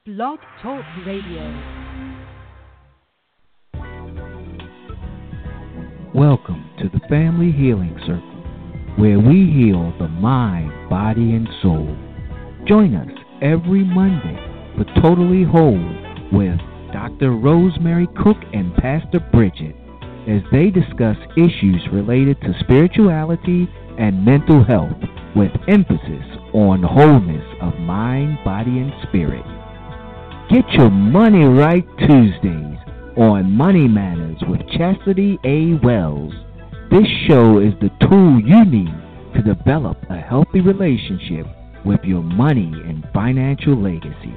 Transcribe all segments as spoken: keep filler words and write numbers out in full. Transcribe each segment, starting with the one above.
Blog Talk Radio. Welcome to the Family Healing Circle, where we heal the mind, body, and soul. Join us every Monday for Totally Whole with Doctor Rosemary Cook and Pastor Bridget as they discuss issues related to spirituality and mental health with emphasis on wholeness of mind, body, and spirit. Get your money right Tuesdays on Money Matters with Chastity A. Wells. This show is the tool you need to develop a healthy relationship with your money and financial legacy.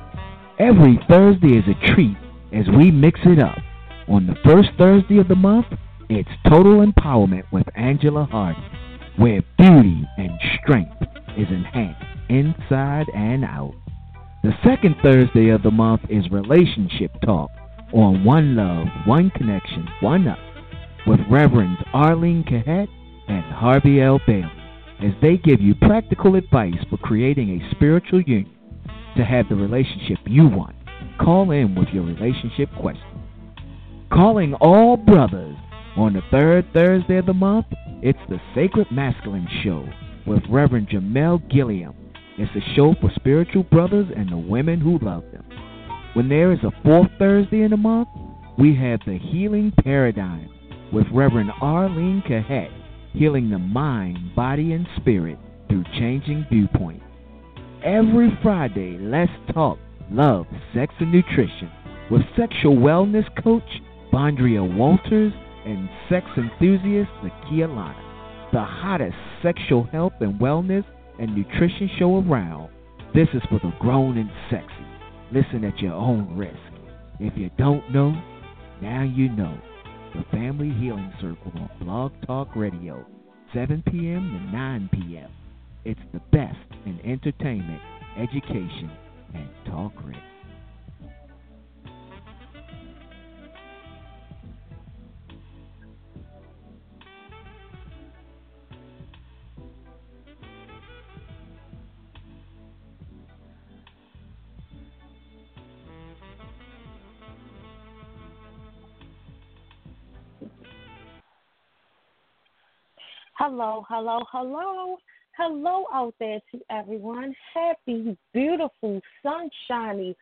Every Thursday is a treat as we mix it up. On the first Thursday of the month, it's Total Empowerment with Angela Hardy, where beauty and strength is enhanced inside and out. The second Thursday of the month is Relationship Talk on One Love, One Connection, One Up with Reverends Arlene Cahet and Harvey L. Bailey as they give you practical advice for creating a spiritual union to have the relationship you want. Call in with your relationship question. Calling all brothers on the third Thursday of the month, it's the Sacred Masculine Show with Reverend Jamel Gilliam. It's a show for spiritual brothers and the women who love them. When there is a fourth Thursday in the month, we have the Healing Paradigm with Reverend Arlene Cahet, healing the mind, body, and spirit through changing viewpoints. Every Friday, let's talk love, sex, and nutrition with sexual wellness coach Bondria Walters and sex enthusiast Zakia Lana. The hottest sexual health and wellness and nutrition show around. This is for the grown and sexy. Listen at your own risk. If you don't know, now you know. The Family Healing Circle on Blog Talk Radio, seven p.m. to nine p.m. It's the best in entertainment, education, and talk radio. Hello, hello, hello. Hello out there to everyone. Happy, beautiful, sunshiny,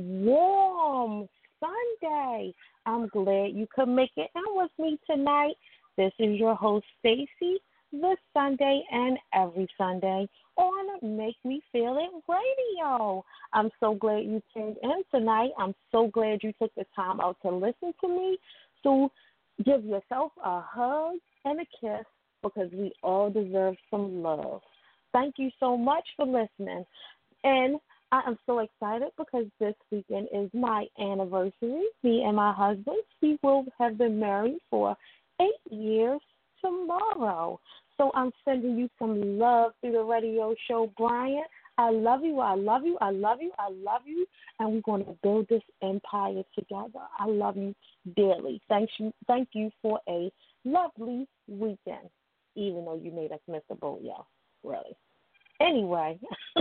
warm Sunday. I'm glad you could make it in with me tonight. This is your host, Stacy, this Sunday and every Sunday on Make Me Feel It Radio. I'm so glad you tuned in tonight. I'm so glad you took the time out to listen to me. So give yourself a hug and a kiss, because we all deserve some love. Thank you so much for listening. And I am so excited because this weekend is my anniversary. Me and my husband, we will have been married for eight years tomorrow. So I'm sending you some love through the radio show, Brian. I love you, I love you, I love you, I love you, and we're going to build this empire together. I love you dearly. Thank you, thank you for a lovely weekend, even though you made us miss the boat, y'all. Really. Anyway,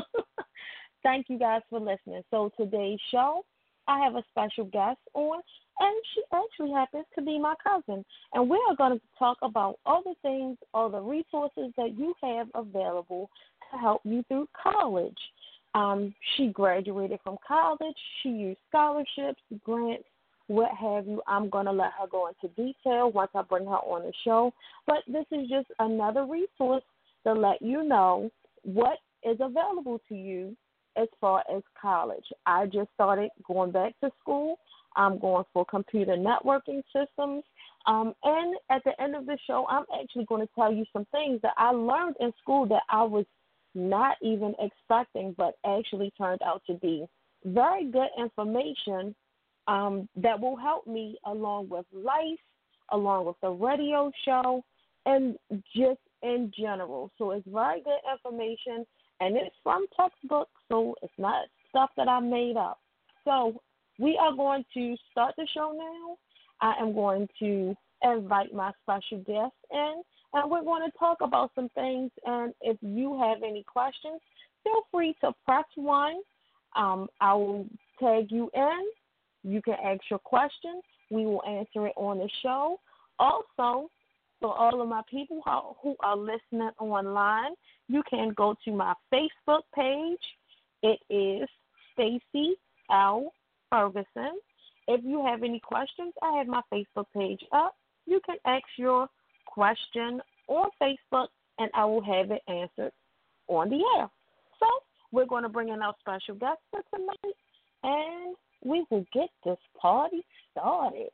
thank you guys for listening. So today's show, I have a special guest on, and she actually happens to be my cousin. And we are going to talk about all the things, all the resources that you have available to help you through college. Um, she graduated from college. She used scholarships, grants, what have you. I'm going to let her go into detail once I bring her on the show. But this is just another resource to let you know what is available to you as far as college. I just started going back to school. I'm going for computer networking systems. Um, and at the end of the show, I'm actually going to tell you some things that I learned in school that I was not even expecting, but actually turned out to be very good information Um, that will help me along with life, along with the radio show, and just in general. So it's very good information, and it's from textbooks, so it's not stuff that I made up. So we are going to start the show now. I am going to invite my special guest in, and we're going to talk about some things. And if you have any questions, feel free to press one. Um, I will tag you in. You can ask your questions. We will answer it on the show. Also, for all of my people who who are listening online, you can go to my Facebook page. It is Stacey L. Ferguson. If you have any questions, I have my Facebook page up. You can ask your question on Facebook, and I will have it answered on the air. So we're going to bring in our special guest for tonight, and we will get this party started.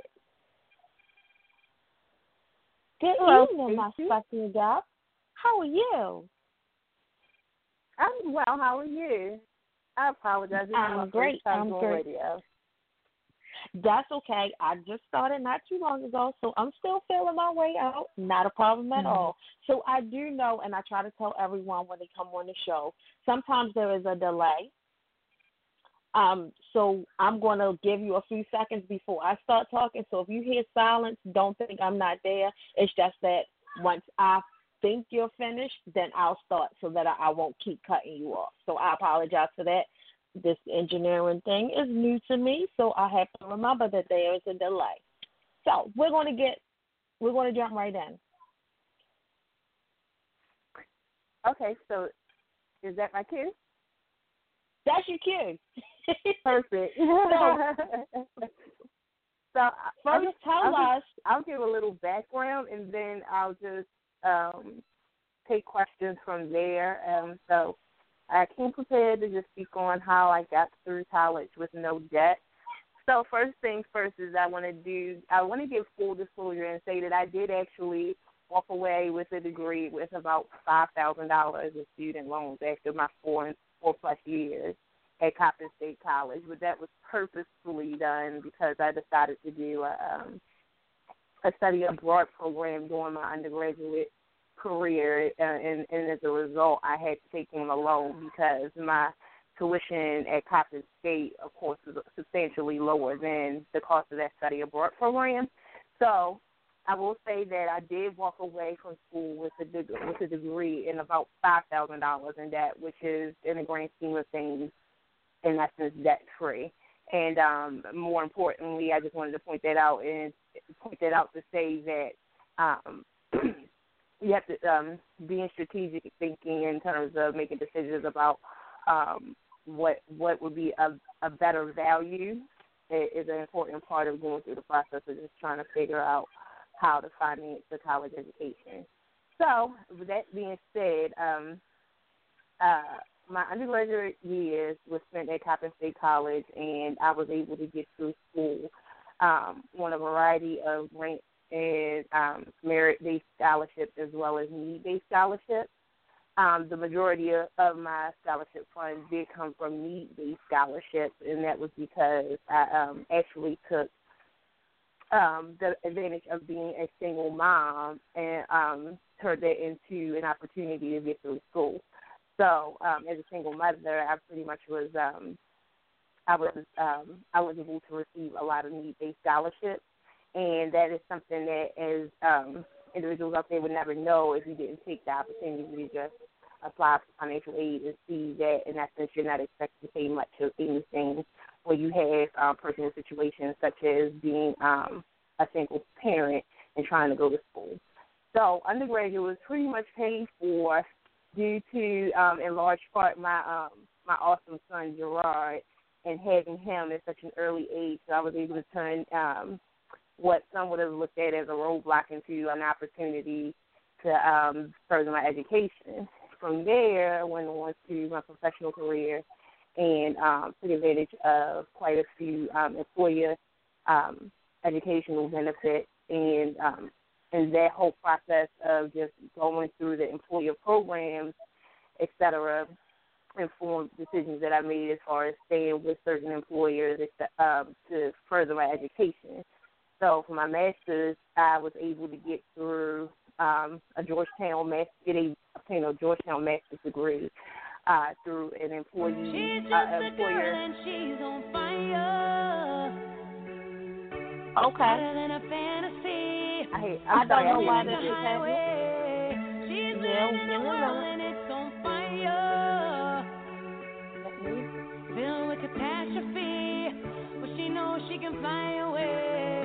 Good Hello, evening, my Stacey. special guest. How are you? I'm well. How are you? I apologize. This I'm is my great. First time I'm doing great. Radio. That's okay. I just started not too long ago, so I'm still feeling my way out. Not a problem at Mm-hmm. all. So I do know, and I try to tell everyone when they come on the show, sometimes there is a delay. Um, so I'm going to give you a few seconds before I start talking. So if you hear silence, don't think I'm not there. It's just that once I think you're finished, then I'll start so that I, I won't keep cutting you off. So I apologize for that. This engineering thing is new to me, so I have to remember that there is a delay. So we're going to get, we're going to jump right in. Okay, so is that my cue? That's your cue. Perfect. So, so I- I'll first, just, tell I'll us. Just, I'll give a little background, and then I'll just um, take questions from there. Um, so I came prepared to just speak on how I got through college with no debt. So first things first is I want to do, I want to give full disclosure and say that I did actually walk away with a degree with about five thousand dollars in student loans after my four, four plus years at Coppin State College. But that was purposefully done because I decided to do a, um, a study abroad program during my undergraduate career, uh, and, and as a result, I had to take on a loan because my tuition at Coppin State, of course, is substantially lower than the cost of that study abroad program. So I will say that I did walk away from school with a deg- with a degree in about five thousand dollars in debt, which is, in the grand scheme of things, in essence, debt free. And um, more importantly, I just wanted to point that out and point that out to say that um, you have to um, be in strategic thinking in terms of making decisions about um, what what would be a, a better value. It is an important part of going through the process of just trying to figure out how to finance the college education. So, with that being said, um, uh, my undergraduate years was spent at Coppin State College, and I was able to get through school um, on a variety of grants and um, merit-based scholarships as well as need-based scholarships. Um, the majority of, of my scholarship funds did come from need-based scholarships, and that was because I um, actually took um, the advantage of being a single mom and um, turned that into an opportunity to get through school. So um, as a single mother, I pretty much was um, I was um, I was able to receive a lot of need-based scholarships. And that is something that as um, individuals out there would never know if you didn't take the opportunity to just apply for financial aid and see that in essence you're not expected to pay much of anything where you have um, personal situations such as being um, a single parent and trying to go to school. So undergraduate was pretty much paid for due to, um, in large part, my um, my awesome son Gerard and having him at such an early age. So I was able to turn um, what some would have looked at as a roadblock into an opportunity to um, further my education. From there, I went on to my professional career and um, took advantage of quite a few um, employer um, educational benefits, and um, and that whole process of just going through the employer programs, et cetera, informed decisions that I made as far as staying with certain employers um, to further my education. So for my master's, I was able to get through um, a Georgetown master, get a obtain a Georgetown master's degree uh, through an employee She's just uh, a employer. girl and she's on fire. Okay. Hotter than a fantasy. I, hate, I I'm don't sorry, know I why hate this is music. happening. She's Yeah, living in give a me a world minute. and it's on fire. Let me- Filled with catastrophe. can fly away.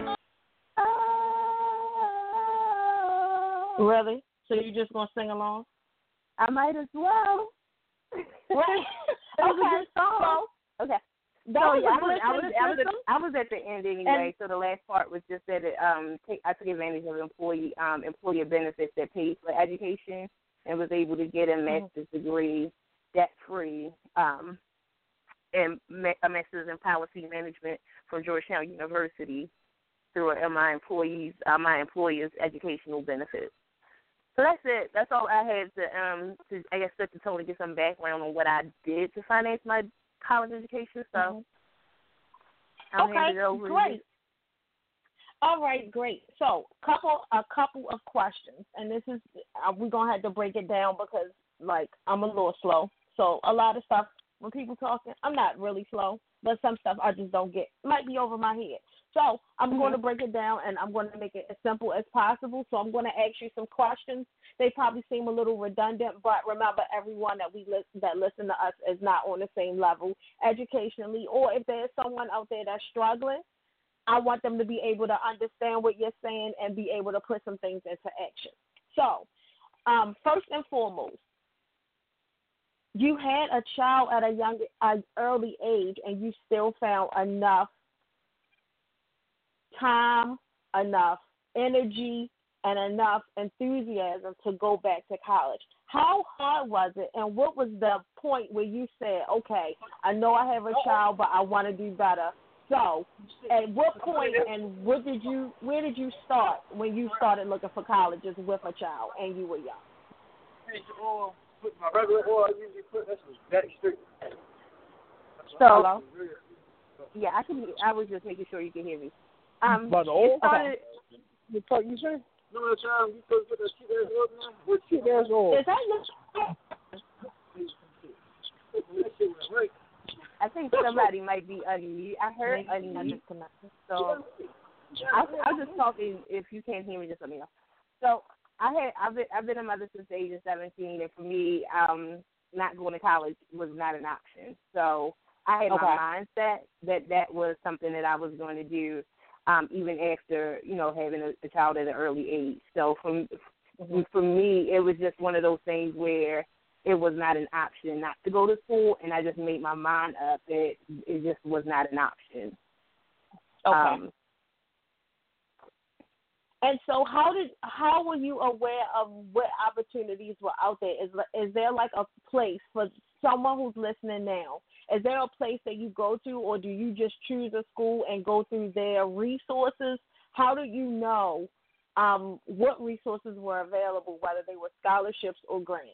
Really? So you just gonna sing along? I might as well. Right. It was Okay. a good song. Okay. That So was yeah, a I was, I was, blessing I was, system. at, I was at the end anyway. So the last part was just that it, um, take, I took advantage of employee um, employer benefits that paid for education and was able to get a master's degree debt free, um, and ma- a master's in policy management from Georgetown University through uh, my employees, uh, my employers' educational benefits. So that's it. That's all I had to, um, to I guess, set the tone to get some background on what I did to finance my college education. So Mm-hmm. I'll Okay, hand it over. great. All right, great. So, couple a couple of questions, and this is uh, we're gonna have to break it down because, like, I'm a little slow. So, a lot of stuff when people talking, I'm not really slow, but some stuff I just don't get. Might be over my head. So, I'm Mm-hmm. going to break it down, and I'm going to make it as simple as possible. So, I'm going to ask you some questions. They probably seem a little redundant, but remember, everyone that we li- that listen to us is not on the same level educationally, or if there's someone out there that's struggling, I want them to be able to understand what you're saying and be able to put some things into action. So, um, first and foremost, you had a child at a young, an early age, and you still found enough time, enough energy, and enough enthusiasm to go back to college. How hard was it, and what was the point where you said, okay, I know I have a child, but I want to do better? So, at what point and what did you, where did you start when you started looking for colleges with a child and you were young? My regular oil, I usually put that's back straight. So, hello? Yeah, I can. I was just making sure you can hear me. Um, By the oil? started, The fuck you say? Remember the time you supposed to put that cheap ass oil in there? What cheap ass oil? Is that your That shit was right. I think somebody might be unmute. I heard unmute. So I'll, I'll just talk in, if you can't hear me, just let me know. So I had I've been I've been a mother since the age of seventeen, and for me, um, not going to college was not an option. So I had Okay. my mindset that that was something that I was going to do, um, even after you know having a, a child at an early age. So for mm-hmm. for me, it was just one of those things where it was not an option not to go to school, and I just made my mind up that it just was not an option. Okay. Um, And so, how did how were you aware of what opportunities were out there? Is is there like a place for someone who's listening now? Is there a place that you go to, or do you just choose a school and go through their resources? How do you know um, what resources were available, whether they were scholarships or grants?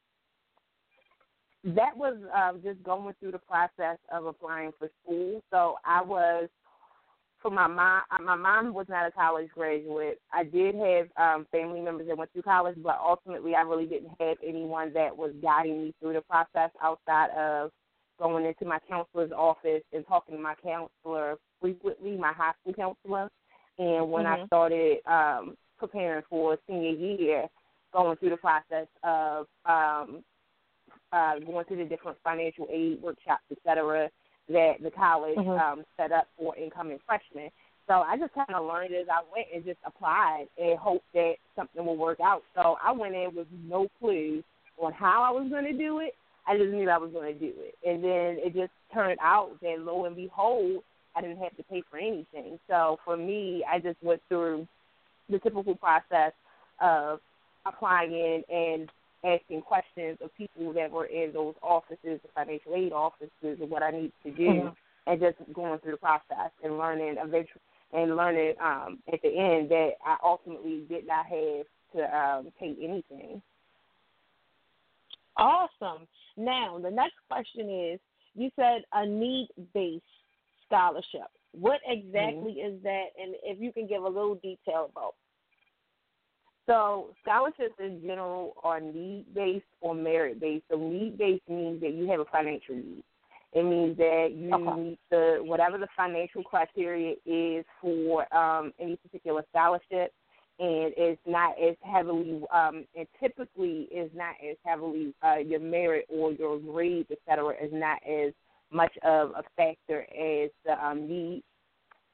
That was um, just going through the process of applying for school. So I was, for my mom, my mom was not a college graduate. I did have um, family members that went through college, but ultimately I really didn't have anyone that was guiding me through the process outside of going into my counselor's office and talking to my counselor frequently, my high school counselor. And when mm-hmm. I started um, preparing for senior year, going through the process of um, Uh, going through the different financial aid workshops, et cetera, that the college mm-hmm. um, set up for incoming freshmen. So I just kind of learned as I went and just applied and hoped that something would work out. So I went in with no clue on how I was going to do it. I just knew I was going to do it. And then it just turned out that, lo and behold, I didn't have to pay for anything. So for me, I just went through the typical process of applying in and asking questions of people that were in those offices, the financial aid offices, and what I need to do, mm-hmm. and just going through the process and learning eventually, and learning um, at the end that I ultimately did not have to um, pay anything. Awesome. Now, the next question is, you said a need-based scholarship. What exactly mm-hmm. is that, and if you can give a little detail about it? So scholarships in general are need-based or merit-based. So need-based means that you have a financial need. It means that you okay. meet the whatever the financial criteria is for um, any particular scholarship, and it's not as heavily, um, and typically is not as heavily uh, your merit or your grades, et cetera, is not as much of a factor as the um, need.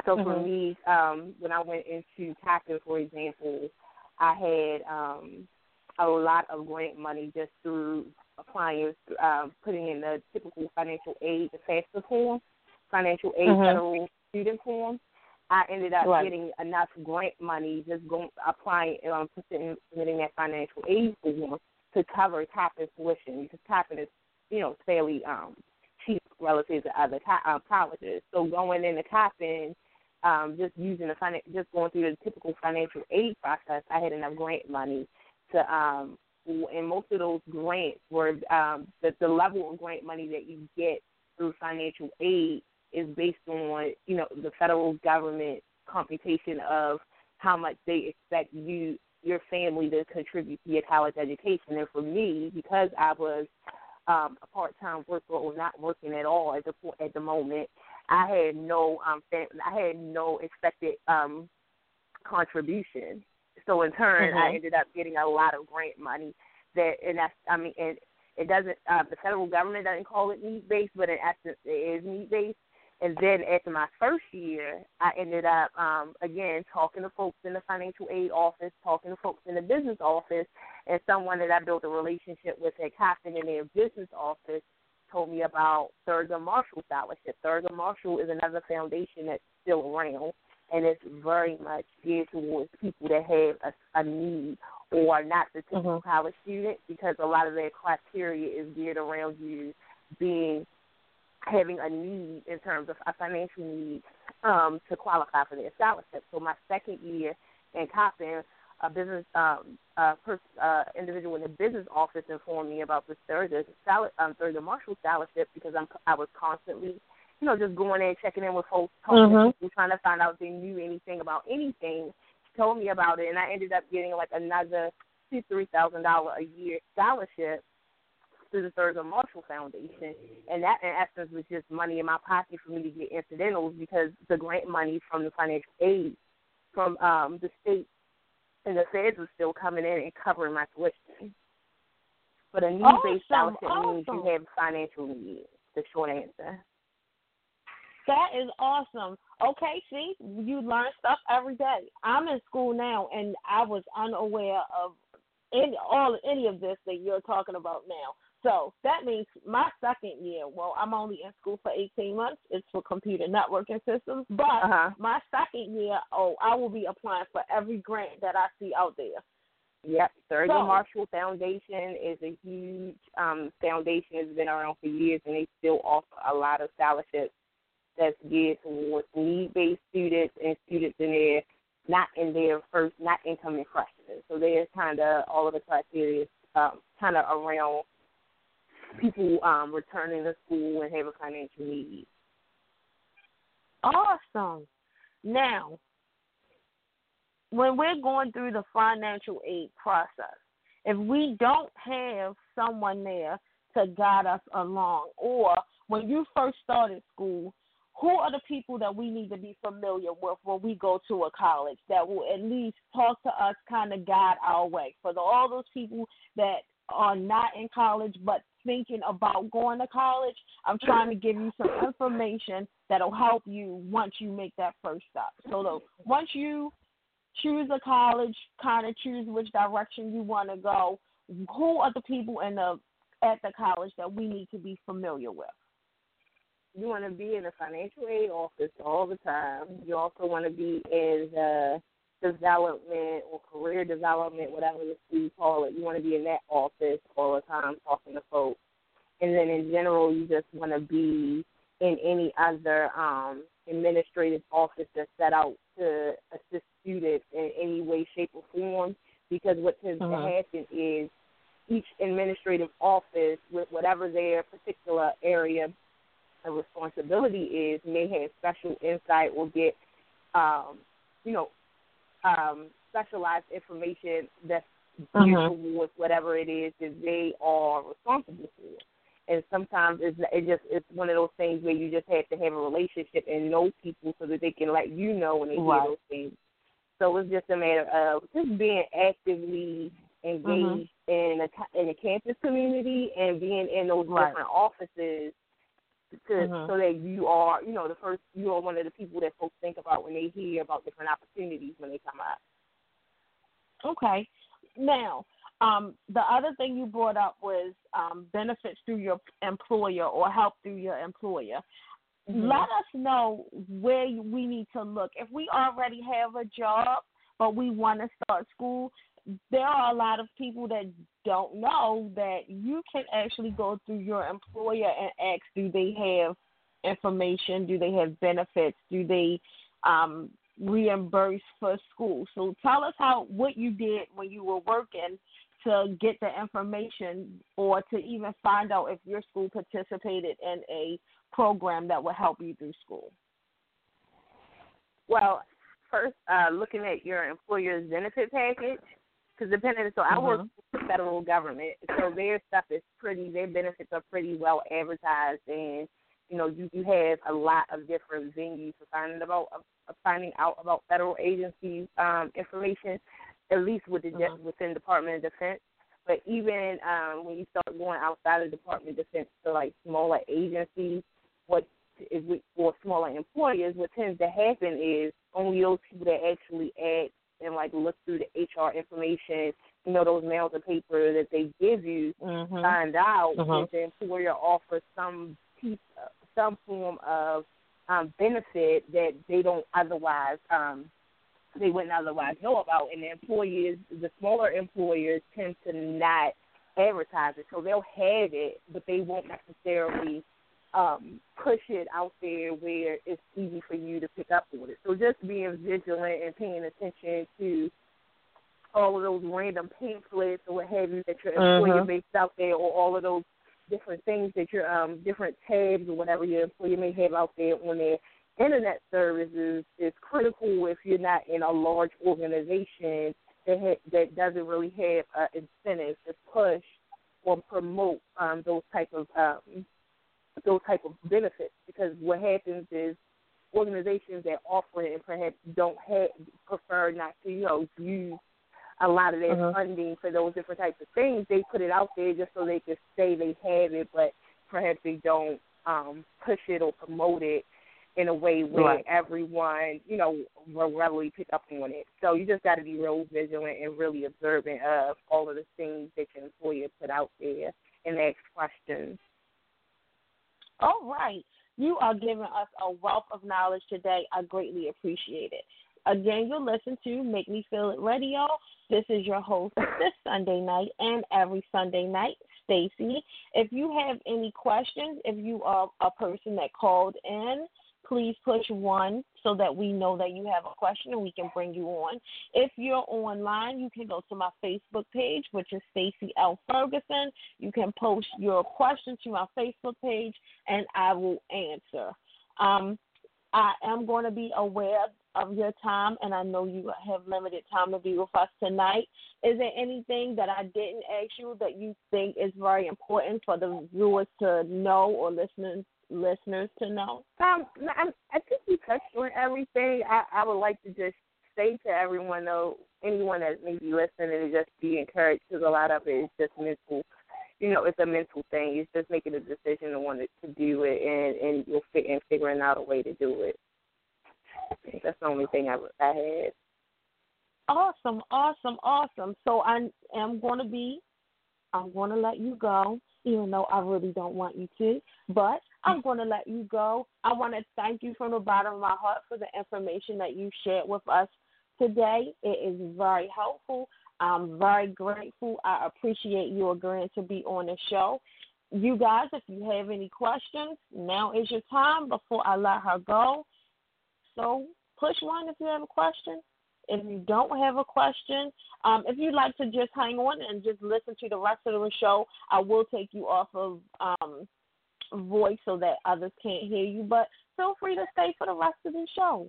So mm-hmm. for me, um, when I went into Tappan, for example, I had um, a lot of grant money just through applying, um, putting in the typical financial aid, the FAFSA form, financial aid mm-hmm. federal student form. I ended up right. getting enough grant money just going applying, um, submitting that financial aid form to cover Tappan tuition because Tappan is, you know, fairly um, cheap relative to other uh, colleges. So going into Tappan, um, just using the finan- just going through the typical financial aid process, I had enough grant money to, um, and most of those grants were um, the, the level of grant money that you get through financial aid is based on, you know, the federal government computation of how much they expect you, your family, to contribute to your college education. And for me, because I was um, a part-time worker or not working at all at the at the moment, I had no um, I had no expected um, contribution. So in turn, mm-hmm. I ended up getting a lot of grant money. That and that's I mean, and it doesn't. Uh, the federal government doesn't call it need-based, but in essence, it is need-based. And then after my first year, I ended up, um, again, talking to folks in the financial aid office, talking to folks in the business office, and someone that I built a relationship with at Captain in their business office told me about Thurgood Marshall Scholarship. Thurgood Marshall is another foundation that's still around, and it's very much geared towards people that have a, a need or not the typical mm-hmm. college student, because a lot of their criteria is geared around you being having a need in terms of a financial need um, to qualify for their scholarship. So my second year in Coppin, a business um, uh, pers- uh, individual in the business office informed me about this Thurgood um, Thurgood Marshall Scholarship because I'm I was constantly, you know, just going in, checking in with folks, talking mm-hmm. to people, trying to find out if they knew anything about anything. She told me about it, and I ended up getting like another two, three thousand dollar a year scholarship through the Thurgood Marshall Foundation, and that in essence was just money in my pocket for me to get incidentals because the grant money from the financial aid from um, the state and the feds was still coming in and covering my tuition. But a need-based awesome, scholarship awesome. means you have financial needs. The short answer. That is awesome. Okay, see, you learn stuff every day. I'm in school now, and I was unaware of any all any of this that you're talking about now. So that means my second year, well, I'm only in school for eighteen months. It's for computer networking systems. But uh-huh. my second year, oh, I will be applying for every grant that I see out there. Yep. Thurgood so, Marshall Foundation is a huge um, foundation. It's been around for years, and they still offer a lot of scholarships that's geared towards need-based students and students in their, not in their first, not incoming freshmen. So there's kind of all of the criteria um, kind of around people um, returning to school and have a financial need. Awesome. Now, when we're going through the financial aid process, if we don't have someone there to guide us along, or when you first started school, who are the people that we need to be familiar with when we go to a college that will at least talk to us, kind of guide our way? For the, all those people that are not in college but thinking about going to college, I'm trying to give you some information that'll help you once you make that first step. So the, once you choose a college, kind of choose which direction you want to go, who are the people in the at the college that we need to be familiar with? You want to be in the financial aid office all the time. You also want to be in the development or career development, whatever the school call it. You want to be in that office all the time talking to folks. And then in general, you just want to be in any other um, administrative office that's set out to assist students in any way, shape, or form, because what tends uh-huh. to happen is each administrative office, with whatever their particular area of responsibility is, may have special insight or get, um, you know, um, specialized information that's geared uh-huh. towards whatever it is that they are responsible for. And sometimes it's it just it's one of those things where you just have to have a relationship and know people so that they can let you know when they right. hear those things. So it's just a matter of just being actively engaged uh-huh. in a in the campus community and being in those right. different offices to, Mm-hmm. so that you are, you know, the first, you are one of the people that folks think about when they hear about different opportunities when they come up. Okay. Now, um, the other thing you brought up was um, benefits through your employer or help through your employer. Mm-hmm. Let us know where we need to look. If we already have a job, but we want to start school, there are a lot of people that don't know that you can actually go through your employer and ask, do they have information? Do they have benefits? Do they um, reimburse for school? So tell us how what you did when you were working to get the information or to even find out if your school participated in a program that would help you through school. Well, first, uh, looking at your employer's benefit package, because depending, so I work for the federal government, so their stuff is pretty, their benefits are pretty well advertised, and you know, you, you have a lot of different venues for finding about uh, finding out about federal agencies um, information, at least with the, mm-hmm. within Department of Defense. But even um, when you start going outside of Department of Defense to like smaller agencies, what is for smaller employers, what tends to happen is only those people that actually ask and like look through the H R information, you know, those mails of paper that they give you, mm-hmm. find out mm-hmm. if the employer offers some piece, some form of um, benefit that they don't otherwise, um, they wouldn't otherwise know about. And the employers, the smaller employers, tend to not advertise it, so they'll have it, but they won't necessarily Um, push it out there where it's easy for you to pick up on it. So just being vigilant and paying attention to all of those random pamphlets or what have you that your employer uh-huh. makes out there, or all of those different things that your um, different tabs or whatever your employer may have out there on their internet services is critical if you're not in a large organization that ha- that doesn't really have uh, incentives to push or promote um, those type of um, those type of benefits, because what happens is organizations that offer it and perhaps don't have, prefer not to, you know, use a lot of their uh-huh. funding for those different types of things. They put it out there just so they can say they have it, but perhaps they don't um, push it or promote it in a way where right. everyone, you know, will readily pick up on it. So you just got to be real vigilant and really observant of all of the things that your employer put out there and ask questions. All right. You are giving us a wealth of knowledge today. I greatly appreciate it. Again, you'll listen to Make Me Feel It Radio. This is your host this Sunday night and every Sunday night, Stacy. If you have any questions, if you are a person that called in, please push one so that we know that you have a question and we can bring you on. If you're online, you can go to my Facebook page, which is Stacy L. Ferguson. You can post your question to my Facebook page, and I will answer. Um, I am going to be aware of your time, and I know you have limited time to be with us tonight. Is there anything that I didn't ask you that you think is very important for the viewers to know or listeners listeners to know? Um, I, I think we touched on everything. I, I would like to just say to everyone, though, anyone that may be listening, to just be encouraged, because a lot of it is just mental. You know, it's a mental thing. It's just making a decision to want to do it, and, and you'll fit and figuring out a way to do it. That's the only thing I, I had. Awesome, awesome, awesome. So I am going to be, I'm going to let you go, even though I really don't want you to, but I'm going to let you go. I want to thank you from the bottom of my heart for the information that you shared with us today. It is very helpful. I'm very grateful. I appreciate you agreeing to be on the show. You guys, if you have any questions, now is your time before I let her go. So push one if you have a question. If you don't have a question, um, if you'd like to just hang on and just listen to the rest of the show, I will take you off of um, voice so that others can't hear you. But feel free to stay for the rest of the show.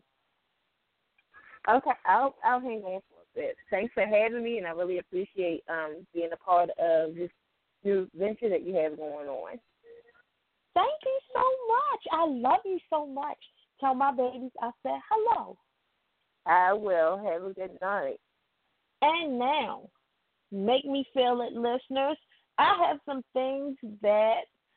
Okay, I'll I'll hang on for a bit. Thanks for having me, and I really appreciate um, being a part of this new venture that you have going on. Thank you so much. I love you so much. Tell my babies I said hello. I will. Have a good night. And now, Make Me Feel It listeners, I have some things that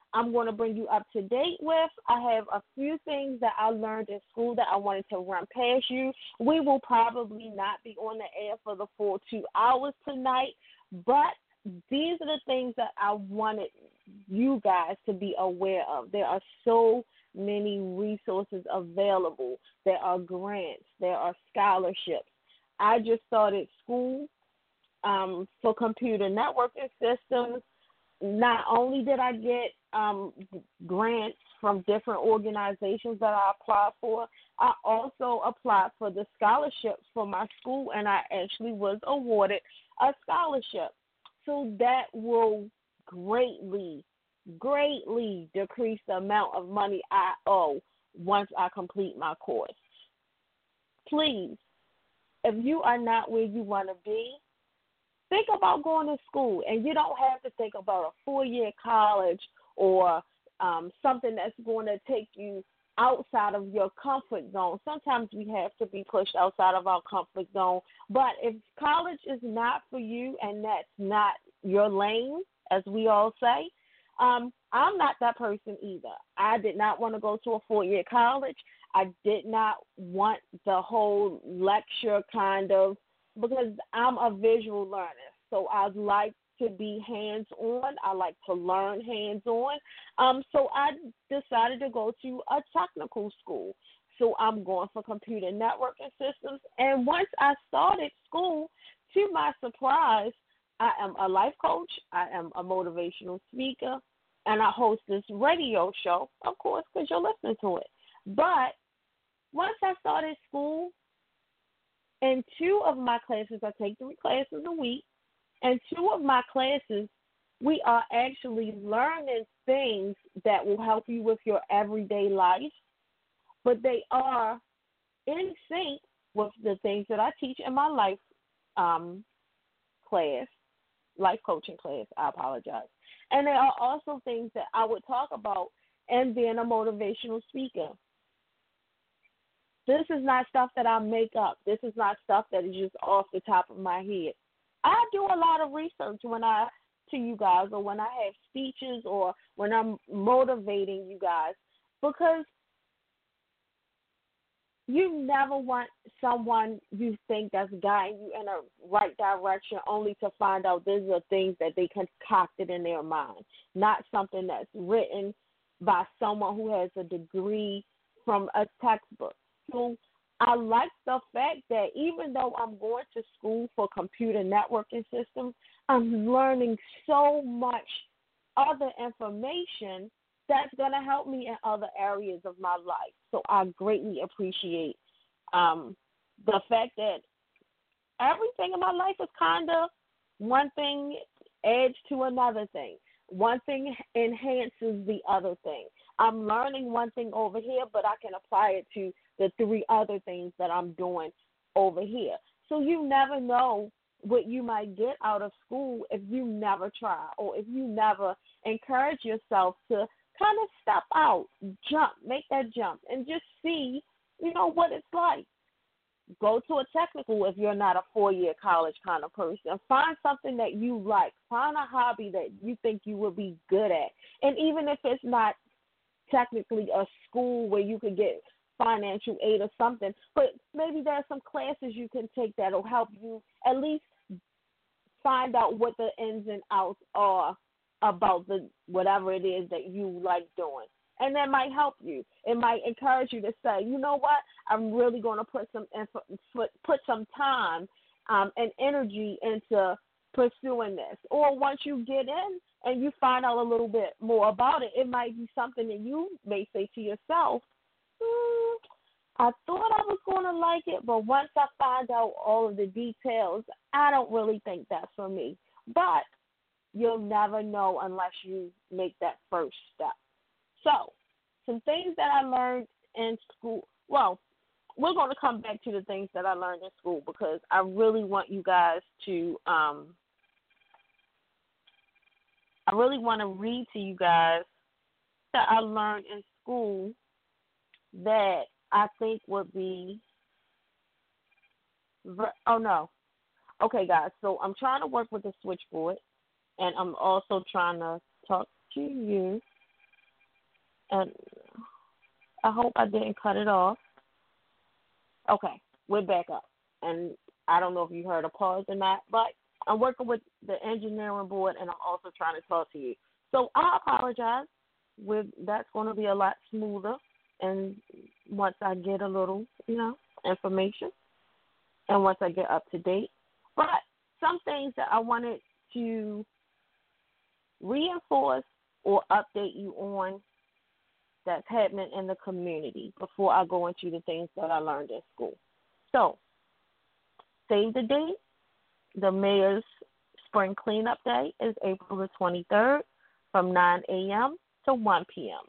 I'm going to bring you up to date with. I have a few things that I learned in school that I wanted to run past you. We will probably not be on the air for the full two hours tonight, but these are the things that I wanted you guys to be aware of. There are so many resources available. There are grants. There are scholarships. I just started school um, for computer networking systems. Not only did I get um, grants from different organizations that I applied for, I also applied for the scholarships for my school, and I actually was awarded a scholarship. So that will greatly, greatly decrease the amount of money I owe once I complete my course. Please, if you are not where you want to be, think about going to school, and you don't have to think about a four-year college or um, something that's going to take you outside of your comfort zone. Sometimes we have to be pushed outside of our comfort zone, but if college is not for you and that's not your lane, as we all say, um, I'm not that person either. I did not want to go to a four-year college. I did not want the whole lecture kind of, because I'm a visual learner, so I like to be hands-on. I like to learn hands-on. Um, so I decided to go to a technical school. So I'm going for computer networking systems. And once I started school, to my surprise, I am a life coach, I am a motivational speaker, and I host this radio show, of course, because you're listening to it. But once I started school, in two of my classes, I take three classes a week, and two of my classes, we are actually learning things that will help you with your everyday life, but they are in sync with the things that I teach in my life um, class, life coaching class, I apologize. And there are also things that I would talk about in being a motivational speaker. This is not stuff that I make up. This is not stuff that is just off the top of my head. I do a lot of research when I to you guys, or when I have speeches, or when I'm motivating you guys, because you never want someone you think that's guiding you in a right direction only to find out these are things that they concocted in their mind, not something that's written by someone who has a degree from a textbook. So I like the fact that even though I'm going to school for computer networking systems, I'm learning so much other information that's going to help me in other areas of my life. So I greatly appreciate um, the fact that everything in my life is kind of one thing adds to another thing. One thing enhances the other thing. I'm learning one thing over here, but I can apply it to the three other things that I'm doing over here. So you never know what you might get out of school if you never try, or if you never encourage yourself to kind of step out, jump, make that jump, and just see, you know, what it's like. Go to a technical if you're not a four-year college kind of person. Find something that you like. Find a hobby that you think you would be good at. And even if it's not technically a school where you could get financial aid or something, but maybe there's some classes you can take that will help you at least find out what the ins and outs are about the whatever it is that you like doing. And that might help you. It might encourage you to say, you know what, I'm really going to put some put, put some time um, and energy into pursuing this. Or once you get in and you find out a little bit more about it, it might be something that you may say to yourself, hmm, I thought I was going to like it, but once I find out all of the details, I don't really think that's for me. But you'll never know unless you make that first step. So, some things that I learned in school. Well, we're going to come back to the things that I learned in school because I really want you guys to, um, I really want to read to you guys that I learned in school that I think would be, oh no. Okay, guys, so I'm trying to work with the switchboard, and I'm also trying to talk to you. And I hope I didn't cut it off. Okay, we're back up. And I don't know if you heard a pause or not, but I'm working with the engineering board, and I'm also trying to talk to you. So I apologize. With that's going to be a lot smoother, and once I get a little, you know, information, and once I get up to date. But some things that I wanted to reinforce or update you on that's happening in the community before I go into the things that I learned at school. So, save the date. The mayor's spring cleanup day is April the twenty-third from nine a.m. to one p.m.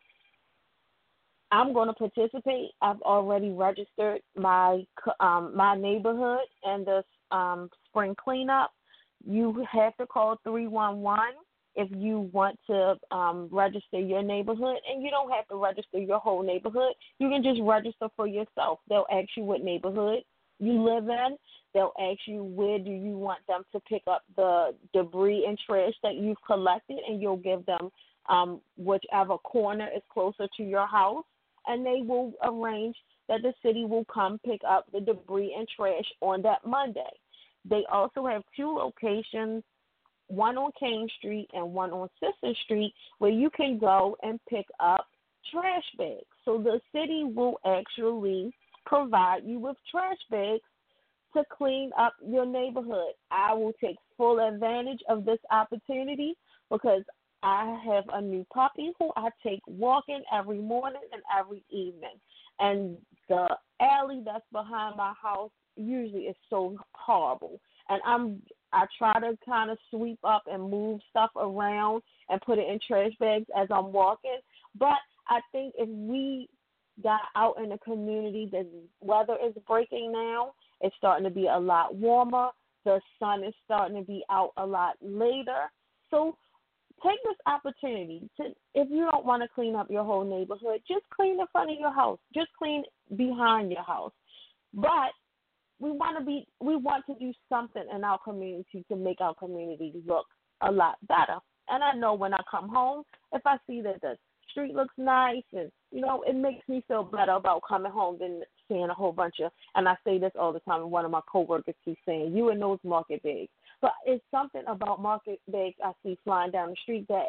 I'm going to participate. I've already registered my um, my neighborhood in this um, spring cleanup. You have to call three one one if you want to um, register your neighborhood, and you don't have to register your whole neighborhood. You can just register for yourself. They'll ask you what neighborhood you live in. They'll ask you where do you want them to pick up the debris and trash that you've collected, and you'll give them um, whichever corner is closer to your house, and they will arrange that the city will come pick up the debris and trash on that Monday. They also have two locations, one on King Street and one on Sisson Street, where you can go and pick up trash bags. So the city will actually provide you with trash bags to clean up your neighborhood. I will take full advantage of this opportunity because I have a new puppy who I take walking every morning and every evening. And the alley that's behind my house usually is so horrible. And I'm I try to kind of sweep up and move stuff around and put it in trash bags as I'm walking. But I think if we got out in the community, the weather is breaking now. It's starting to be a lot warmer. The sun is starting to be out a lot later. So take this opportunity to, if you don't want to clean up your whole neighborhood, just clean the front of your house. Just clean behind your house. But we want to be, we want to do something in our community to make our community look a lot better. And I know when I come home, if I see that the street looks nice, and you know, it makes me feel better about coming home than seeing a whole bunch of. And I say this all the time. And one of my coworkers keeps saying, "You and those market bags." But it's something about market bags I see flying down the street that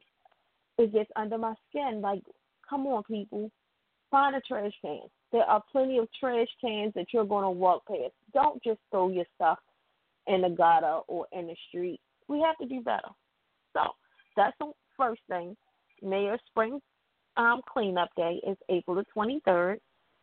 it gets under my skin. Like, come on, people, find a trash can. There are plenty of trash cans that you're going to walk past. Don't just throw your stuff in the gutter or in the street. We have to do better. So that's the first thing. Mayor's Spring um, Cleanup Day is April the twenty-third.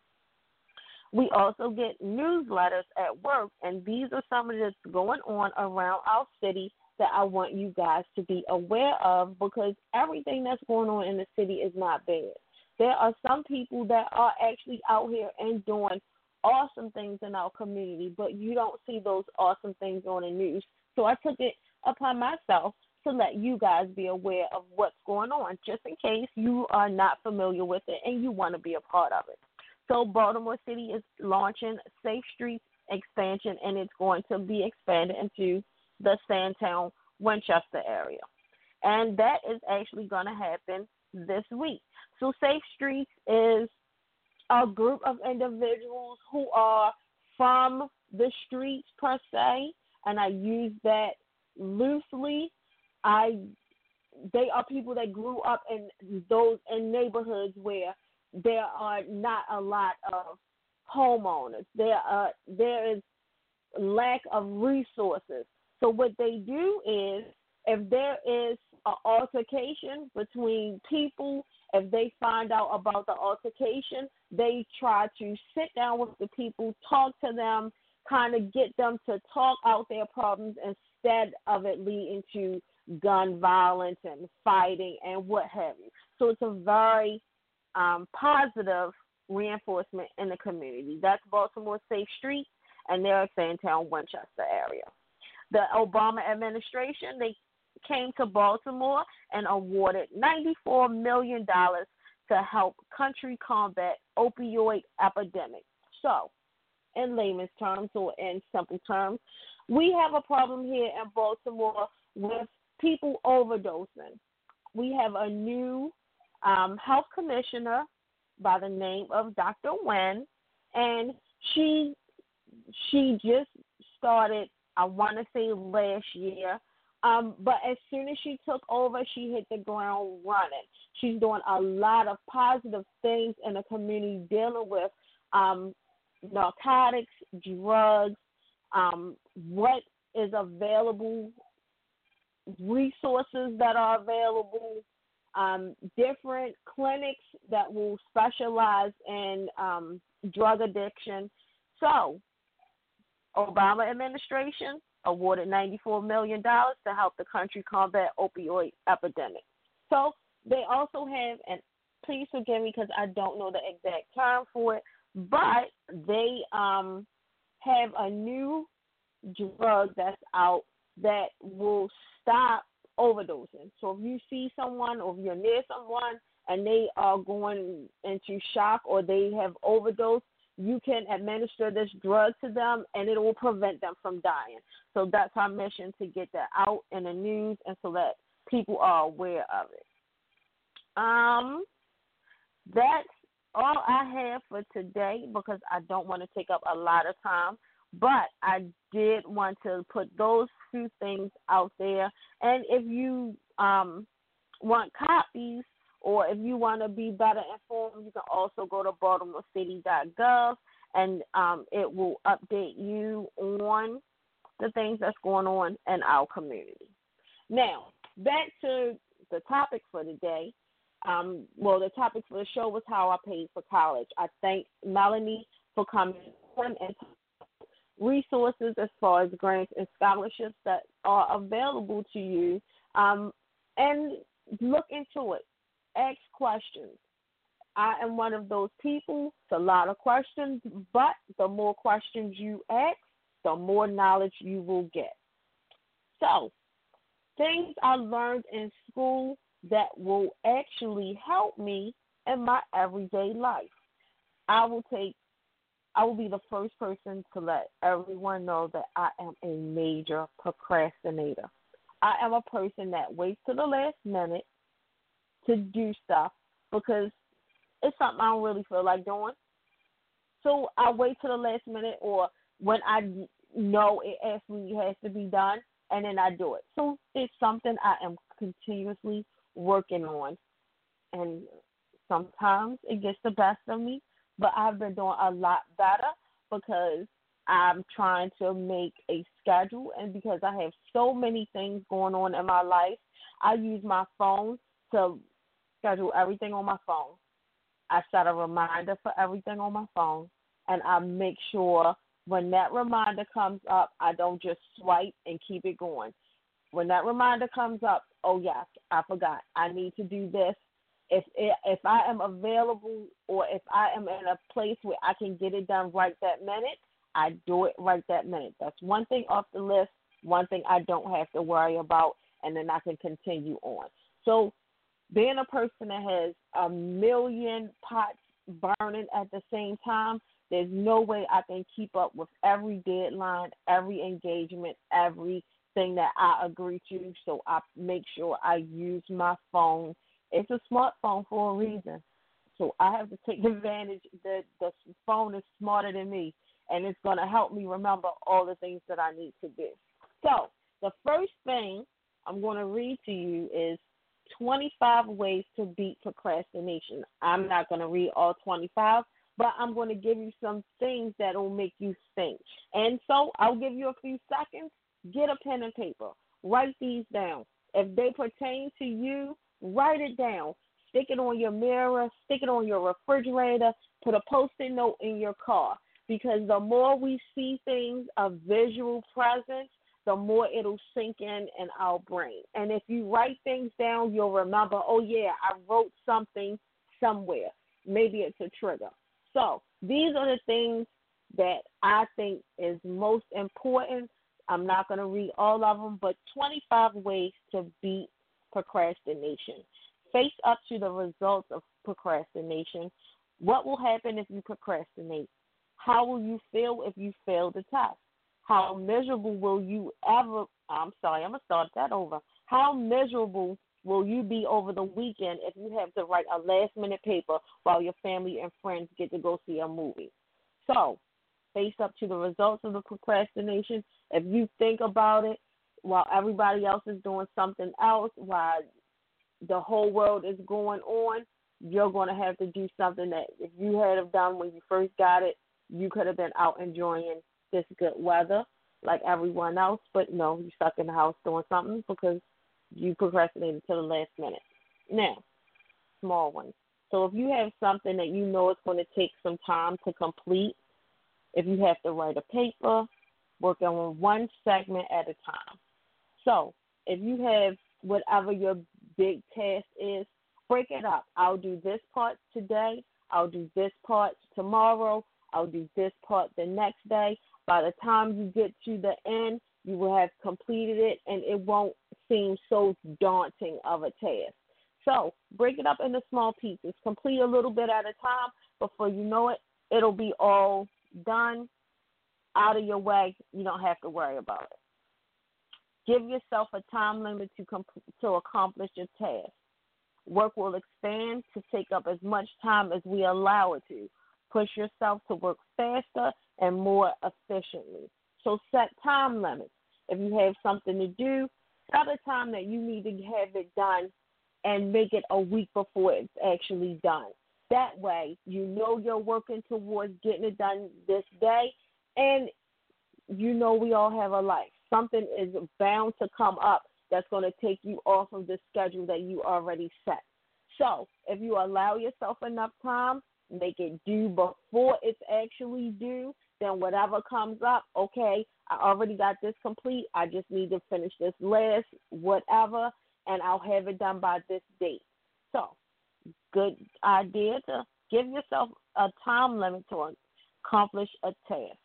We also get newsletters at work, and these are some of that's going on around our city that I want you guys to be aware of, because everything that's going on in the city is not bad. There are some people that are actually out here and doing awesome things in our community, but you don't see those awesome things on the news. So I took it upon myself to let you guys be aware of what's going on, just in case you are not familiar with it and you want to be a part of it. So Baltimore City is launching Safe Streets expansion, and it's going to be expanded into the Sandtown, Winchester area. And that is actually going to happen this week. So Safe Streets is a group of individuals who are from the streets per se, and I use that loosely. I they are people that grew up in those in neighborhoods where there are not a lot of homeowners. There are there is lack of resources. So what they do is, if there is an altercation between people, if they find out about the altercation, they try to sit down with the people, talk to them, kind of get them to talk out their problems instead of it leading to gun violence and fighting and what have you. So it's a very um, positive reinforcement in the community. That's Baltimore Safe Streets, and they're in Sandtown, Winchester area. The Obama administration, they came to Baltimore and awarded ninety-four million dollars to help country combat opioid epidemic. So, in layman's terms or in simple terms, we have a problem here in Baltimore with people overdosing. We have a new um, health commissioner by the name of Doctor Wen, and she she just started, I want to say last year, um, but as soon as she took over, she hit the ground running. She's doing a lot of positive things in the community dealing with um, narcotics, drugs, um, what is available, resources that are available, um, different clinics that will specialize in um, drug addiction. So, Obama administration awarded ninety-four million dollars to help the country combat opioid epidemic. So they also have, and please forgive me because I don't know the exact term for it, but they um, have a new drug that's out that will stop overdosing. So if you see someone or if you're near someone and they are going into shock or they have overdosed, you can administer this drug to them and it will prevent them from dying. So that's our mission, to get that out in the news and so that people are aware of it. Um, that's all I have for today because I don't want to take up a lot of time. But I did want to put those few things out there. And if you um, want copies or if you want to be better informed, you can also go to baltimore city dot gov and um, it will update you on the things that's going on in our community. Now, back to the topic for today. Um, well, the topic for the show was how I paid for college. I thank Melanie for coming on and resources as far as grants and scholarships that are available to you, um, and look into it. Ask questions. I am one of those people. It's a lot of questions, but the more questions you ask, the more knowledge you will get. So, things I learned in school that will actually help me in my everyday life. I will take I will be the first person to let everyone know that I am a major procrastinator. I am a person that waits to the last minute to do stuff because it's something I don't really feel like doing. So I wait to the last minute or when I know it actually has to be done, and then I do it. So it's something I am continuously working on. And sometimes it gets the best of me. But I've been doing a lot better because I'm trying to make a schedule, and because I have so many things going on in my life, I use my phone to schedule everything on my phone. I set a reminder for everything on my phone, and I make sure when that reminder comes up, I don't just swipe and keep it going. When that reminder comes up, oh, yes, I forgot. I need to do this. If if I am available or if I am in a place where I can get it done right that minute, I do it right that minute. That's one thing off the list, one thing I don't have to worry about, and then I can continue on. So being a person that has a million pots burning at the same time, there's no way I can keep up with every deadline, every engagement, everything that I agree to. So I make sure I use my phone. It's a smartphone for a reason. So I have to take advantage that the phone is smarter than me, and it's going to help me remember all the things that I need to do. So the first thing I'm going to read to you is twenty-five ways to beat procrastination. I'm not going to read all twenty-five, but I'm going to give you some things that will make you think. And so I'll give you a few seconds. Get a pen and paper. Write these down. If they pertain to you, write it down. Stick it on your mirror. Stick it on your refrigerator. Put a Post-it note in your car. Because the more we see things of visual presence, the more it'll sink in in our brain. And if you write things down, you'll remember, oh, yeah, I wrote something somewhere. Maybe it's a trigger. So these are the things that I think is most important. I'm not going to read all of them, but twenty-five ways to beat procrastination. Face up to the results of procrastination. What will happen if you procrastinate? How will you feel if you fail the test? How miserable will you ever, I'm sorry, I'm going to start that over. How miserable will you be over the weekend if you have to write a last-minute paper while your family and friends get to go see a movie? So, face up to the results of the procrastination. If you think about it while everybody else is doing something else, while the whole world is going on, you're going to have to do something that if you had have done when you first got it, you could have been out enjoying this good weather like everyone else, but no, you stuck in the house doing something because you procrastinated till the last minute. Now, small ones. So if you have something that you know is going to take some time to complete, if you have to write a paper, work on one segment at a time. So if you have whatever your big task is, break it up. I'll do this part today. I'll do this part tomorrow. I'll do this part the next day. By the time you get to the end, you will have completed it, and it won't seem so daunting of a task. So break it up into small pieces. Complete a little bit at a time. Before you know it, it'll be all done, out of your way. You don't have to worry about it. Give yourself a time limit to comp- to accomplish your task. Work will expand to take up as much time as we allow it to. Push yourself to work faster and more efficiently. So set time limits. If you have something to do, set a time that you need to have it done and make it a week before it's actually done. That way, you know you're working towards getting it done this day, and you know we all have a life. Something is bound to come up that's going to take you off of the schedule that you already set. So if you allow yourself enough time, make it due before it's actually due, then whatever comes up, okay, I already got this complete. I just need to finish this last whatever, and I'll have it done by this date. So good idea to give yourself a time limit to accomplish a task.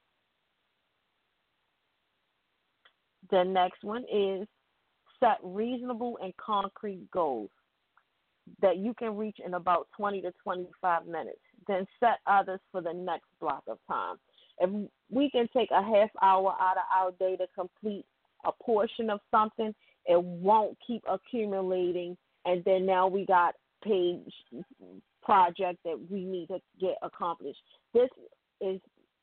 The next one is set reasonable and concrete goals that you can reach in about twenty to twenty-five minutes. Then set others for the next block of time. If we can take a half hour out of our day to complete a portion of something, it won't keep accumulating, and then now we got page project that we need to get accomplished. This is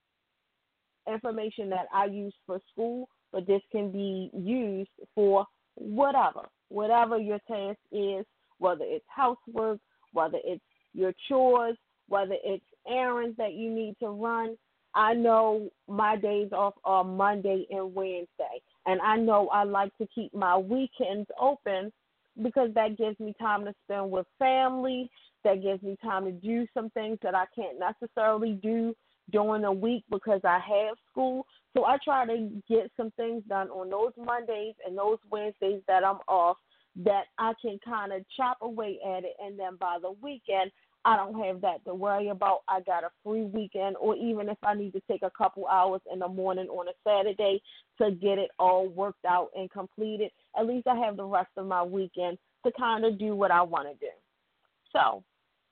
information that I use for school, but this can be used for whatever, whatever your task is, whether it's housework, whether it's your chores, whether it's errands that you need to run. I know my days off are Monday and Wednesday, and I know I like to keep my weekends open because that gives me time to spend with family, that gives me time to do some things that I can't necessarily do during the week because I have school. So I try to get some things done on those Mondays and those Wednesdays that I'm off that I can kind of chop away at it, and then by the weekend, I don't have that to worry about. I got a free weekend, or even if I need to take a couple hours in the morning on a Saturday to get it all worked out and completed, at least I have the rest of my weekend to kind of do what I want to do. So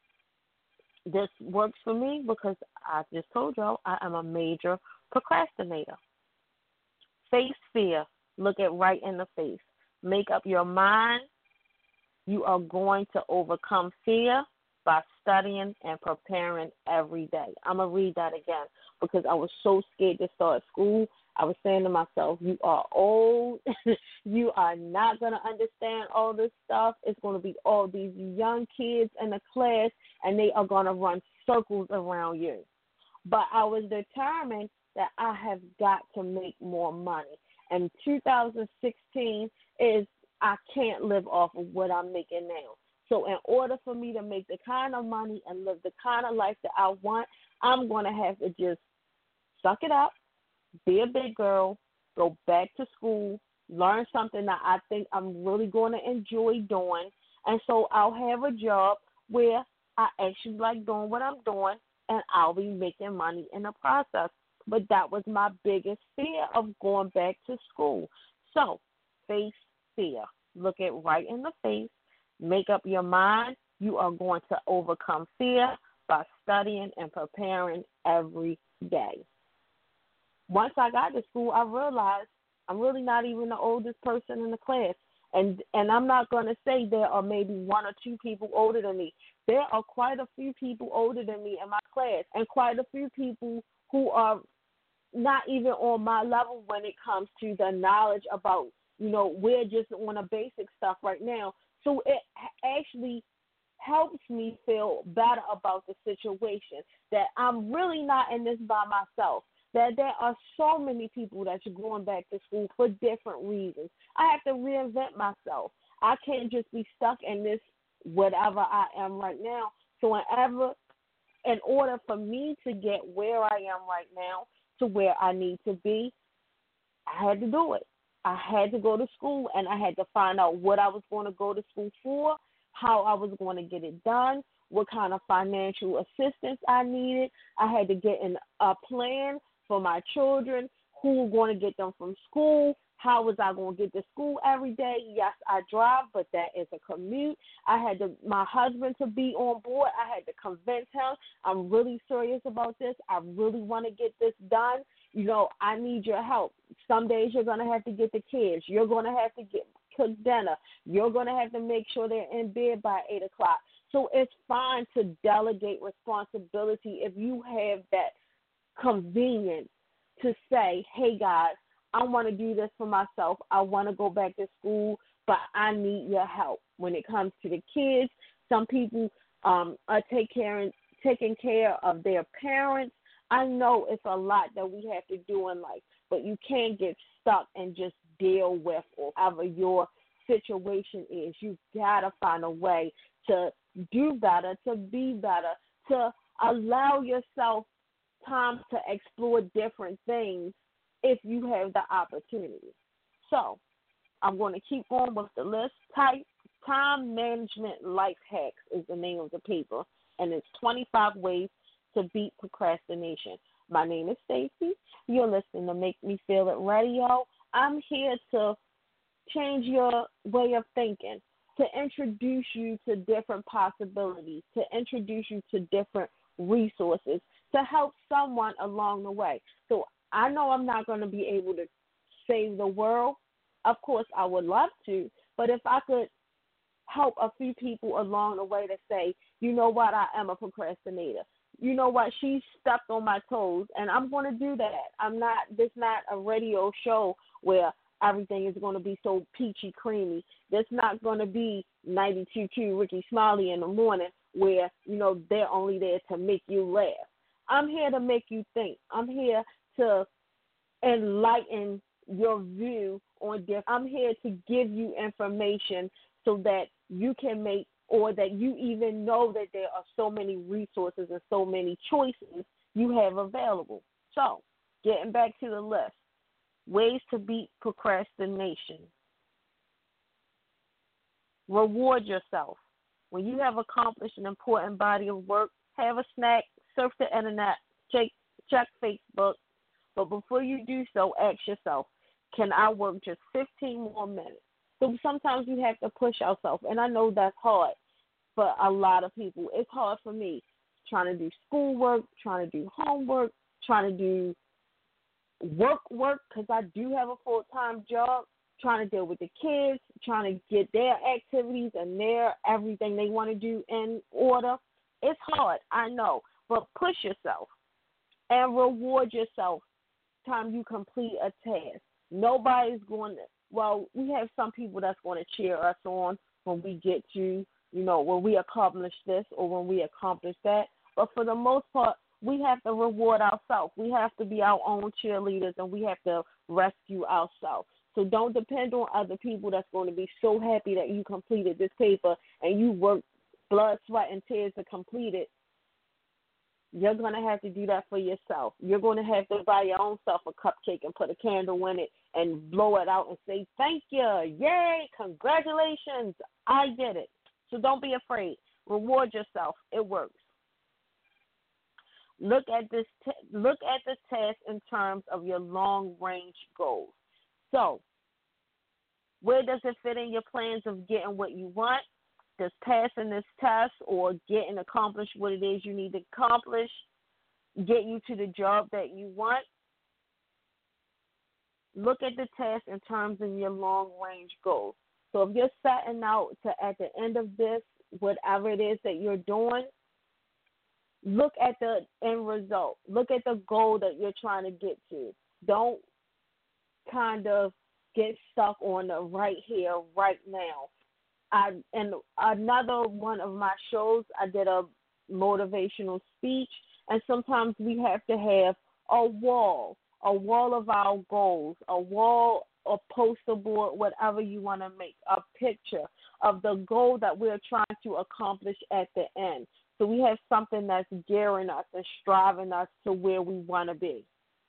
this works for me because I just told y'all I am a major procrastinator. Face fear. Look it right in the face. Make up your mind. You are going to overcome fear by studying and preparing every day. I'm going to read that again because I was so scared to start school. I was saying to myself, you are old. You are not going to understand all this stuff. It's going to be all these young kids in the class, and they are going to run circles around you. But I was determined that I have got to make more money. And two thousand sixteen is I can't live off of what I'm making now. So in order for me to make the kind of money and live the kind of life that I want, I'm going to have to just suck it up, be a big girl, go back to school, learn something that I think I'm really going to enjoy doing. And so I'll have a job where I actually like doing what I'm doing, and I'll be making money in the process. But that was my biggest fear of going back to school. So face fear. Look it right in the face. Make up your mind. You are going to overcome fear by studying and preparing every day. Once I got to school, I realized I'm really not even the oldest person in the class. And and I'm not going to say there are maybe one or two people older than me. There are quite a few people older than me in my class, and quite a few people who are not even on my level when it comes to the knowledge about, you know, we're just on the basic stuff right now. So it actually helps me feel better about the situation, that I'm really not in this by myself, that there are so many people that's going back to school for different reasons. I have to reinvent myself. I can't just be stuck in this whatever I am right now. So whenever, in order for me to get where I am right now to where I need to be, I had to do it. I had to go to school, and I had to find out what I was going to go to school for, how I was going to get it done, what kind of financial assistance I needed. I had to get in a plan for my children, who were going to get them from school, how was I going to get to school every day. Yes, I drive, but that is a commute. I had to, my husband to be on board. I had to convince him, I'm really serious about this. I really want to get this done. You know, I need your help. Some days you're going to have to get the kids. You're going to have to get cook dinner. You're going to have to make sure they're in bed by eight o'clock. So it's fine to delegate responsibility if you have that convenience to say, hey, guys, I want to do this for myself. I want to go back to school, but I need your help. When it comes to the kids, some people um, are take care, taking care of their parents. I know it's a lot that we have to do in life, but you can't get stuck and just deal with whatever your situation is. You've got to find a way to do better, to be better, to allow yourself time to explore different things if you have the opportunity. So I'm going to keep going with the list. Type Time Management Life Hacks is the name of the paper, and it's twenty-five ways to beat procrastination. My name is Stacy. You're listening to Make Me Feel It Radio. I'm here to change your way of thinking, to introduce you to different possibilities, to introduce you to different resources, to help someone along the way. So I know I'm not going to be able to save the world. Of course, I would love to, but if I could help a few people along the way to say, you know what, I am a procrastinator. You know what, she stepped on my toes, and I'm going to do that. I'm not, this not a radio show where everything is going to be so peachy creamy. This not going to be ninety-two point two Ricky Smiley in the morning where, you know, they're only there to make you laugh. I'm here to make you think. I'm here to enlighten your view on different. I'm here to give you information so that you can make, or that you even know that there are so many resources and so many choices you have available. So, getting back to the list, ways to beat procrastination. Reward yourself. When you have accomplished an important body of work, have a snack, surf the internet, check, check Facebook. But before you do so, ask yourself, can I work just fifteen more minutes? So sometimes you have to push yourself, and I know that's hard for a lot of people. It's hard for me, trying to do schoolwork, trying to do homework, trying to do work work because I do have a full-time job, trying to deal with the kids, trying to get their activities and their everything they want to do in order. It's hard, I know, but push yourself and reward yourself time you complete a task. Nobody's going to, well, we have some people that's going to cheer us on when we get to, you know, when we accomplish this or when we accomplish that. But for the most part, we have to reward ourselves. We have to be our own cheerleaders, and we have to rescue ourselves. So don't depend on other people that's going to be so happy that you completed this paper and you worked blood, sweat, and tears to complete it. You're going to have to do that for yourself. You're going to have to buy your own self a cupcake and put a candle in it and blow it out and say, thank you, yay, congratulations, I did it. So don't be afraid. Reward yourself. It works. Look at this. T- look at this task in terms of your long-range goals. So, where does it fit in your plans of getting what you want? Does passing this test or getting accomplished what it is you need to accomplish get you to the job that you want? Look at the task in terms of your long-range goals. So So if you're setting out to, at the end of this, whatever it is that you're doing, look at the end result. Look at the goal that you're trying to get to. Don't kind of get stuck on the right here, right now. I and another one of my shows, I did a motivational speech, and sometimes we have to have a wall, a wall of our goals, a wall, a poster board, whatever you want to make, a picture of the goal that we're trying to accomplish at the end. So we have something that's gearing us and striving us to where we want to be.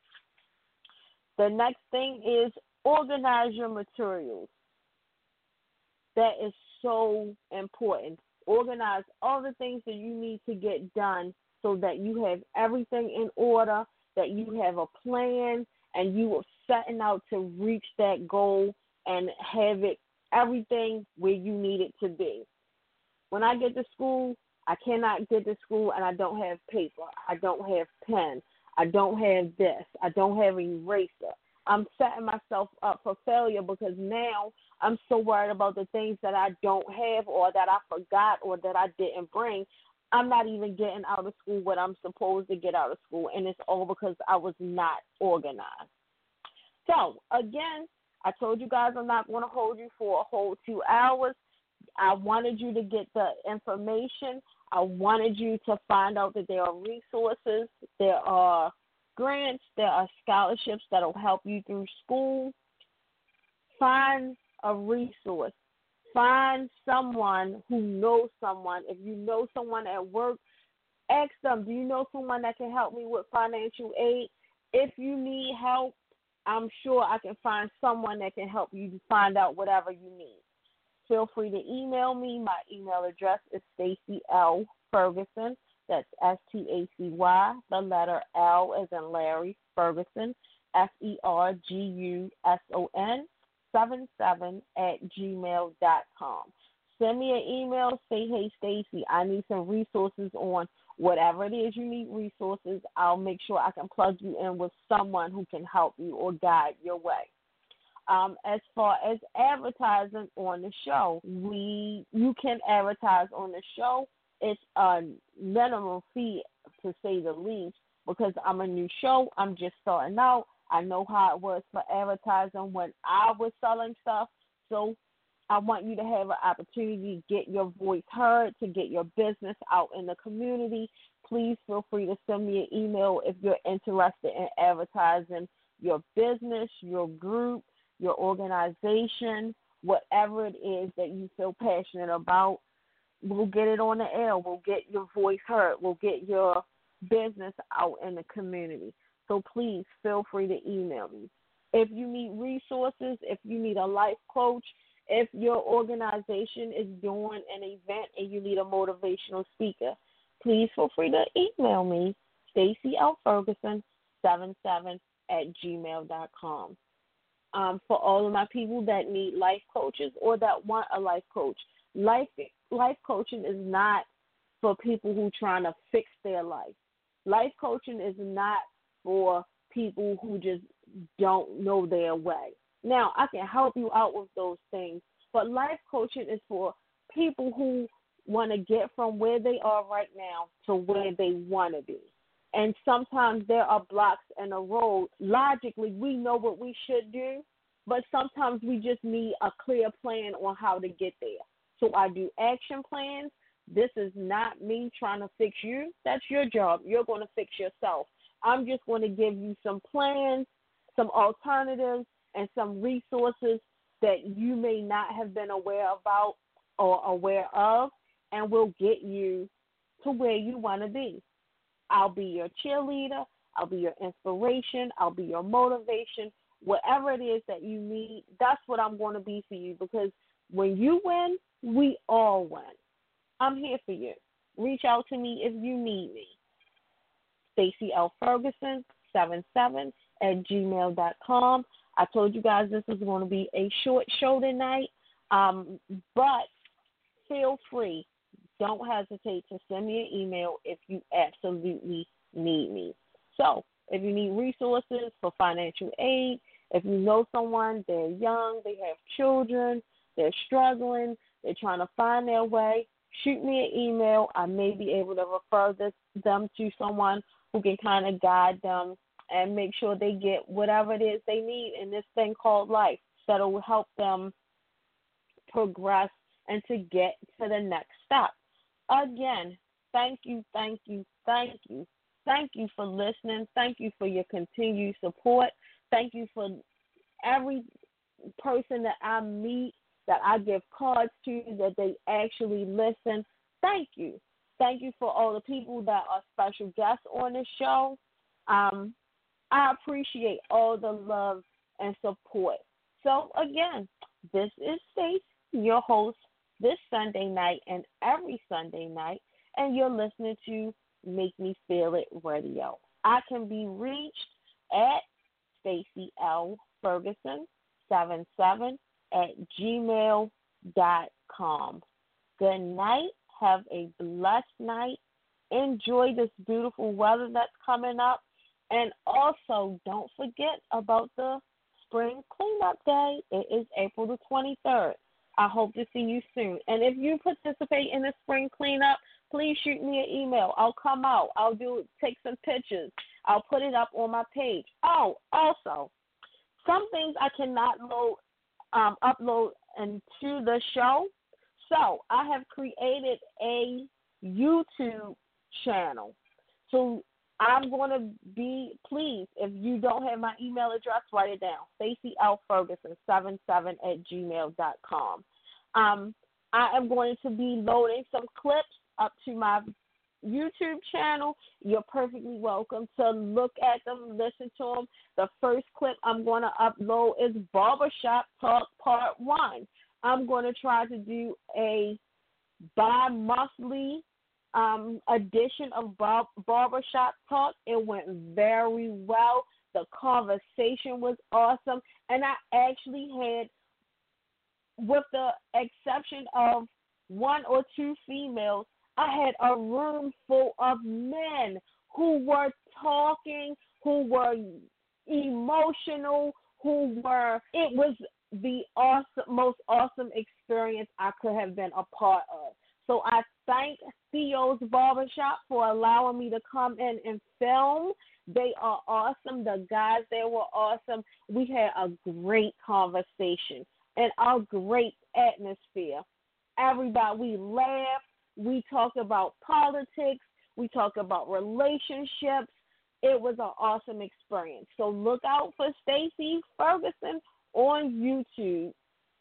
The next thing is organize your materials. That is so important. Organize all the things that you need to get done so that you have everything in order, that you have a plan, and you are setting out to reach that goal and have it everything where you need it to be. When I get to school, I cannot get to school and I don't have paper. I don't have pen. I don't have this. I don't have an eraser. I'm setting myself up for failure because now I'm so worried about the things that I don't have or that I forgot or that I didn't bring. I'm not even getting out of school what I'm supposed to get out of school, and it's all because I was not organized. So, again, I told you guys I'm not going to hold you for a whole two hours. I wanted you to get the information. I wanted you to find out that there are resources, there are grants, there are scholarships that will help you through school. Find a resource. Find someone who knows someone. If you know someone at work, ask them, do you know someone that can help me with financial aid? If you need help, I'm sure I can find someone that can help you to find out whatever you need. Feel free to email me. My email address is Stacy L. Ferguson. That's S T A C Y, the letter L as in Larry, Ferguson, F E R G U S O N, seven seven at gmail dot com. Send me an email, say, hey, Stacy, I need some resources on whatever it is you need resources. I'll make sure I can plug you in with someone who can help you or guide your way. Um, as far as advertising on the show, we you can advertise on the show. It's a minimum fee, to say the least, because I'm a new show. I'm just starting out. I know how it was for advertising when I was selling stuff. So I want you to have an opportunity to get your voice heard, to get your business out in the community. Please feel free to send me an email if you're interested in advertising your business, your group, your organization, whatever it is that you feel passionate about. We'll get it on the air. We'll get your voice heard. We'll get your business out in the community. So please feel free to email me. If you need resources, if you need a life coach, if your organization is doing an event and you need a motivational speaker, please feel free to email me, Stacy L. Ferguson, seven seven at gmail dot com. Um, for all of my people that need life coaches or that want a life coach, life life coaching is not for people who are trying to fix their life. Life coaching is not for people who just don't know their way. Now, I can help you out with those things, but life coaching is for people who want to get from where they are right now to where they want to be. And sometimes there are blocks in the road. Logically, we know what we should do, but sometimes we just need a clear plan on how to get there. So I do action plans. This is not me trying to fix you. That's your job. You're going to fix yourself. I'm just going to give you some plans, some alternatives, and some resources that you may not have been aware about or aware of, and will get you to where you want to be. I'll be your cheerleader. I'll be your inspiration. I'll be your motivation. Whatever it is that you need, that's what I'm going to be for you, because when you win, we all win. I'm here for you. Reach out to me if you need me. Stacy L. Ferguson, seven seven at gmail dot com. I told you guys this is going to be a short show tonight, um, but feel free. Don't hesitate to send me an email if you absolutely need me. So if you need resources for financial aid, if you know someone, they're young, they have children, they're struggling, they're trying to find their way, shoot me an email. I may be able to refer this, them to someone who can kind of guide them and make sure they get whatever it is they need in this thing called life that will help them progress and to get to the next step. Again, thank you, thank you, thank you. Thank you for listening. Thank you for your continued support. Thank you for every person that I meet, that I give cards to, that they actually listen. Thank you. Thank you for all the people that are special guests on the show. Um, I appreciate all the love and support. So, again, this is Stacey, your host, this Sunday night and every Sunday night, and you're listening to Make Me Feel It Radio. I can be reached at Stacey L. Ferguson seventy-seven at gmail dot com. Good night. Have a blessed night. Enjoy this beautiful weather that's coming up. And also, don't forget about the Spring Cleanup Day. It is April the twenty-third. I hope to see you soon. And if you participate in the Spring Cleanup, please shoot me an email. I'll come out. I'll do take some pictures. I'll put it up on my page. Oh, also, some things I cannot load, um, upload into the show. So I have created a YouTube channel. So I'm going to be, please, if you don't have my email address, write it down, Stacey L. Ferguson seventy-seven at gmail dot com. Um, I am going to be loading some clips up to my YouTube channel. You're perfectly welcome to look at them, listen to them. The first clip I'm going to upload is Barbershop Talk Part one. I'm going to try to do a bi-monthly um, edition of Bar- Barbershop Talk. It went very well. The conversation was awesome. And I actually had, with the exception of one or two females, I had a room full of men who were talking, who were emotional, who were, it was the awesome, most awesome experience I could have been a part of. So I thank Theo's Barbershop for allowing me to come in and film. They are awesome. The guys there were awesome. We had a great conversation and a great atmosphere. Everybody, we laughed. We talked about politics. We talked about relationships. It was an awesome experience. So look out for Stacey Ferguson on YouTube.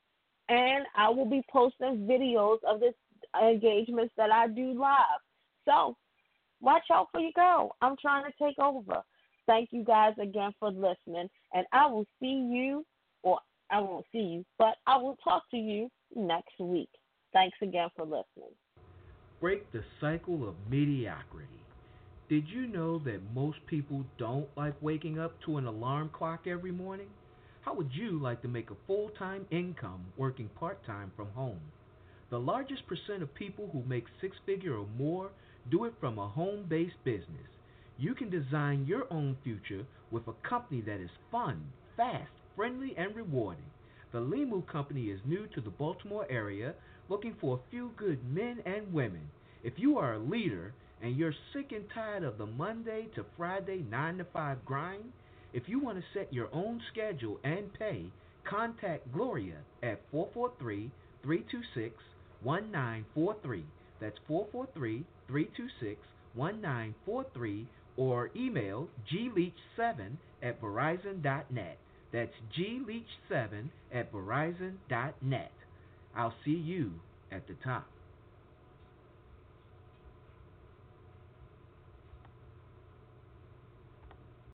And I will be posting videos of this engagements that I do live. So watch out for your girl. I'm trying to take over. Thank you guys again for listening. And I will see you, or I won't see you, but I will talk to you next week. Thanks again for listening. Break the cycle of mediocrity. Did you know that most people don't like waking up to an alarm clock every morning? How would you like to make a full-time income working part-time from home? The largest percent of people who make six-figure or more do it from a home-based business. You can design your own future with a company that is fun, fast, friendly, and rewarding. The Limu Company is new to the Baltimore area, looking for a few good men and women. If you are a leader and you're sick and tired of the Monday to Friday nine to five grind, if you want to set your own schedule and pay, contact Gloria at four four three, three two six, one nine four three. That's four four three, three two six, one nine four three, or email g leach seven at verizon dot net. That's g leach seven at verizon dot net. I'll see you at the top.